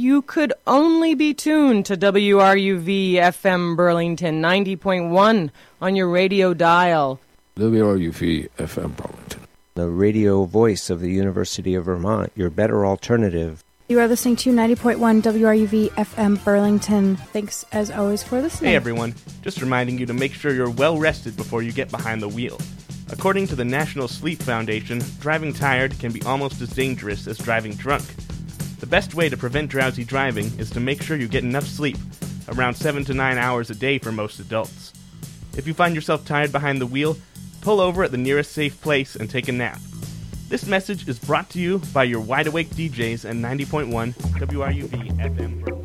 you could only be tuned to WRUV FM Burlington 90.1 on your radio dial. WRUV FM Burlington, the radio voice of the University of Vermont, your better alternative. You are listening to 90.1 WRUV FM Burlington. Thanks, as always, for listening. Hey, everyone. Just reminding you to make sure you're well rested before you get behind the wheel. According to the National Sleep Foundation, driving tired can be almost as dangerous as driving drunk. The best way to prevent drowsy driving is to make sure you get enough sleep, around 7 to 9 hours a day for most adults. If you find yourself tired behind the wheel, pull over at the nearest safe place and take a nap. This message is brought to you by your wide-awake DJs at 90.1 WRUV FM Burlington.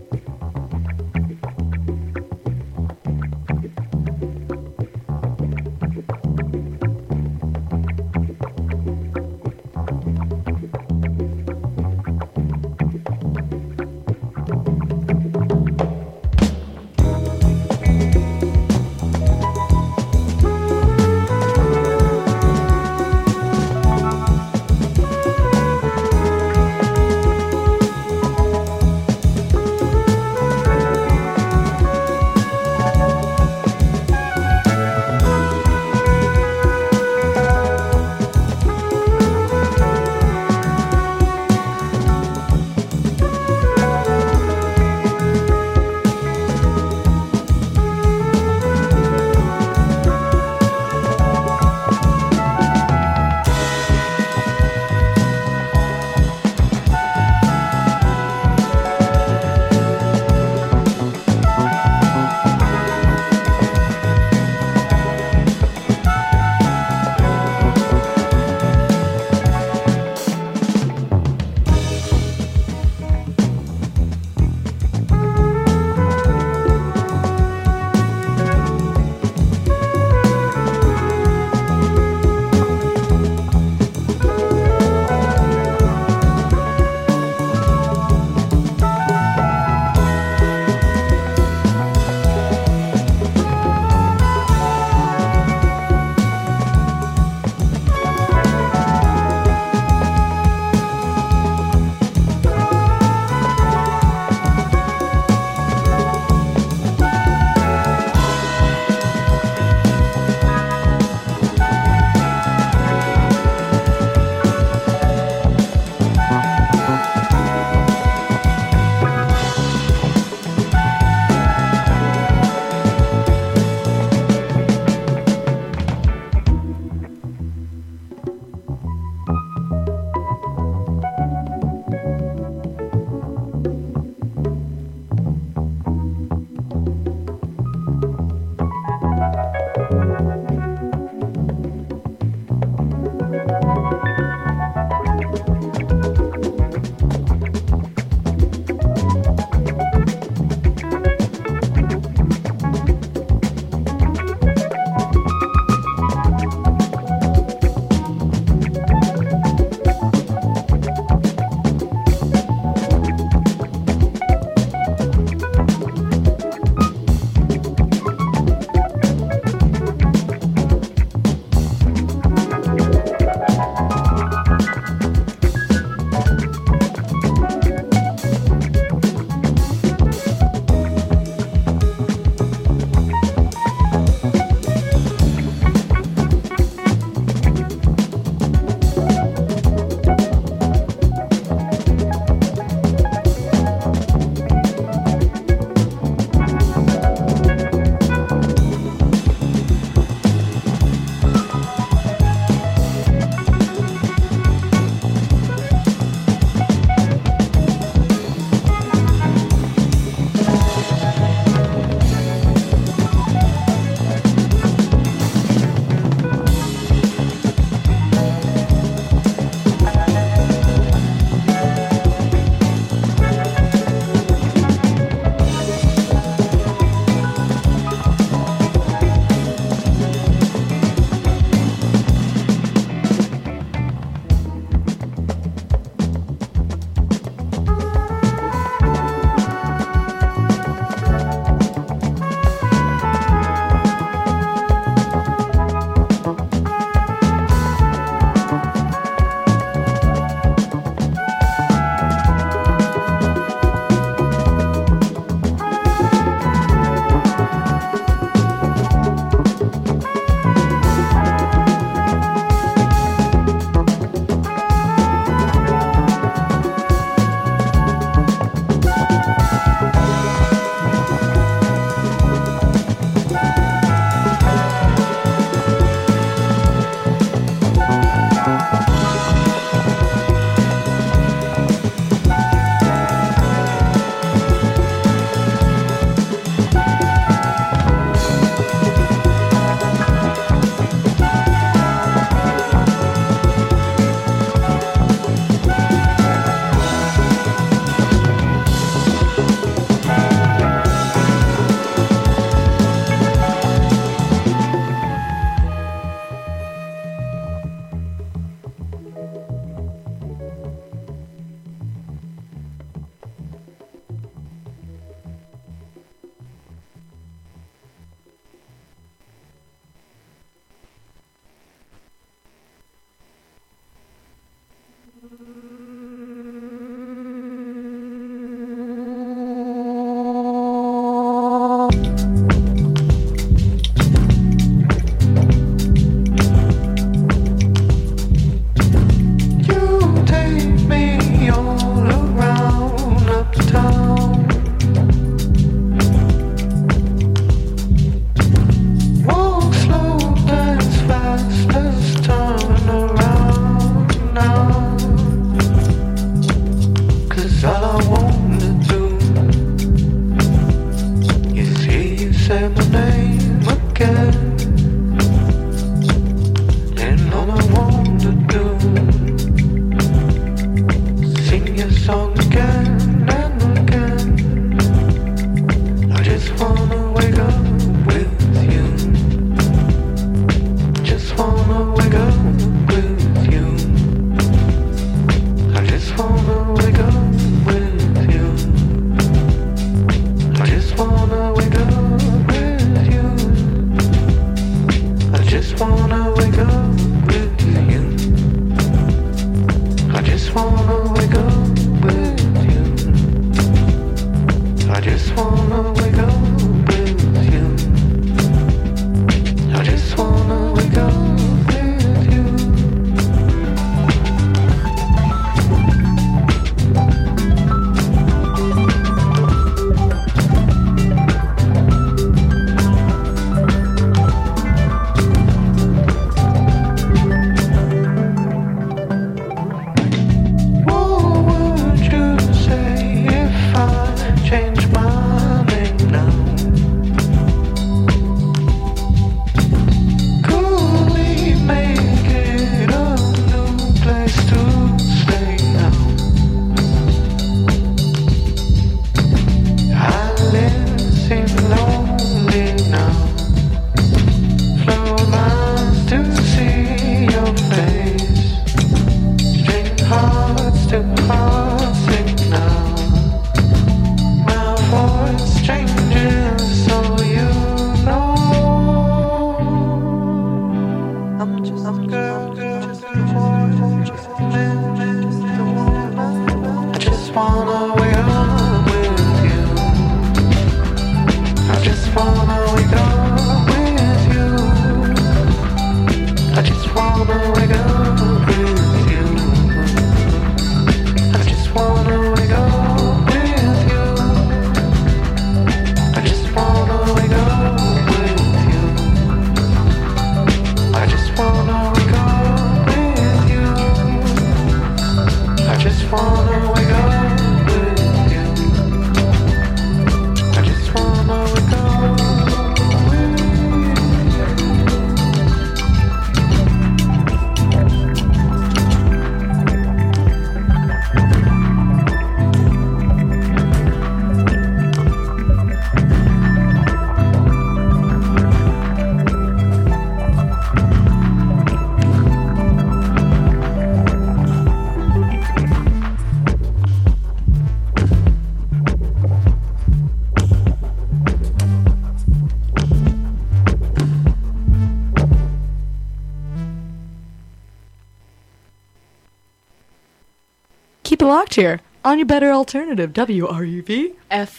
Keep it locked here on your better alternative, WRUV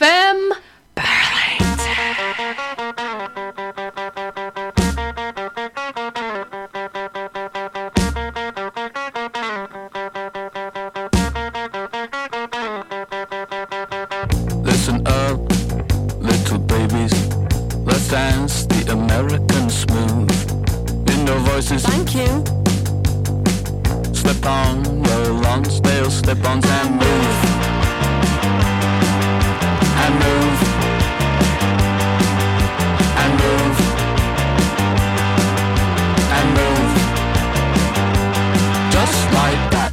FM Listen up, little babies. Let's dance the American smooth. In your voices. Thank you. Slip on your Lonsdale slip-ons and move. And move. And move. And move. Just like that.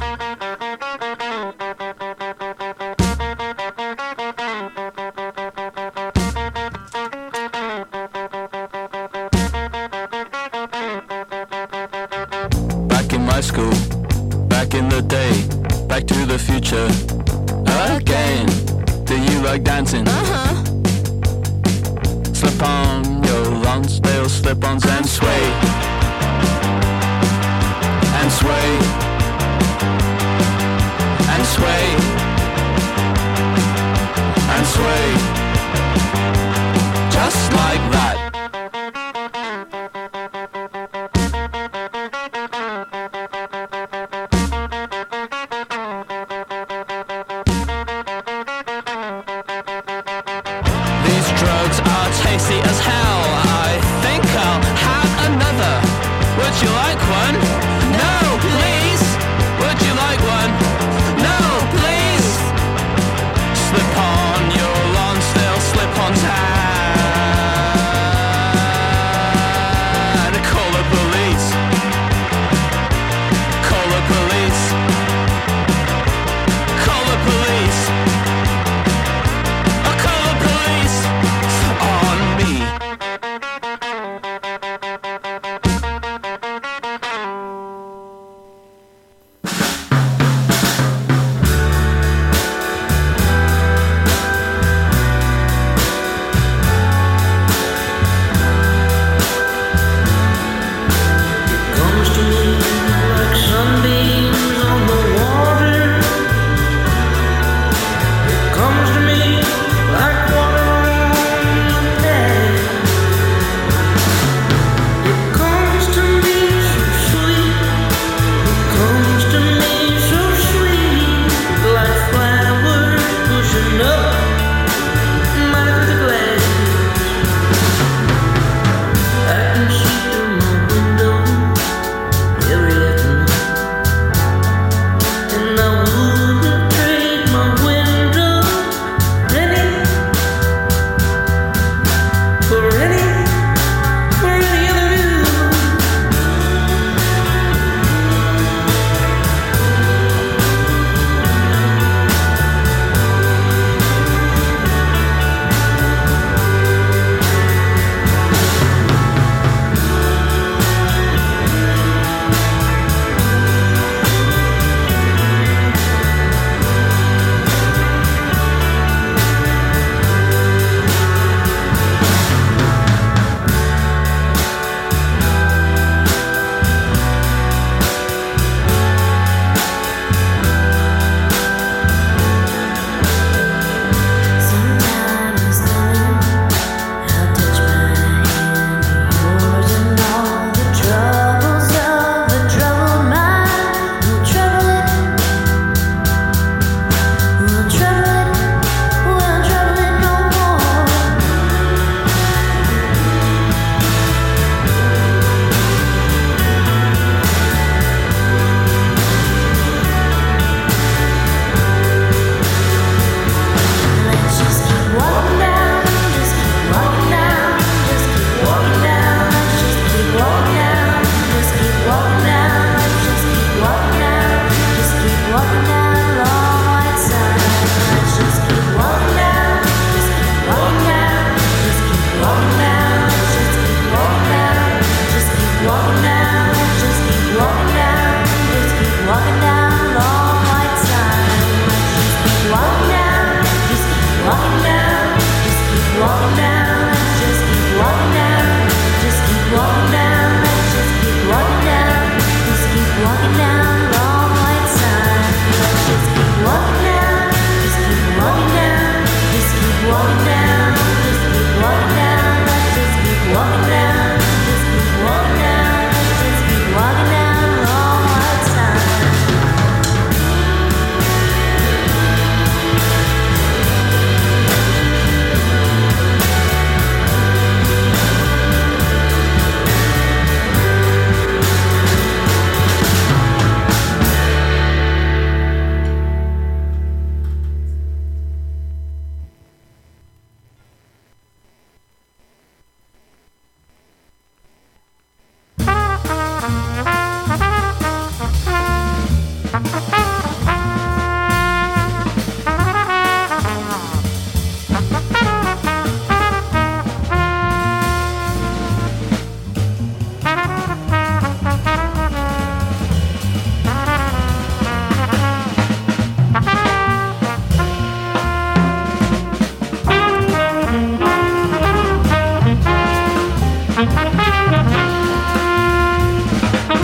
Back in my school, back in the day, back to the future again. Do you like dancing? Slip on your Lonsdale slip-ons and sway. And sway. And sway. And sway. Just like that. Drugs are tasty as hell. I think I'll have another. Would you like one? No, please. Would you like one? No, please. Slip on your Lonsdale slip-ons and call the police. Call the police. Call the police. Call the police. On me. walking down, just keep walking down.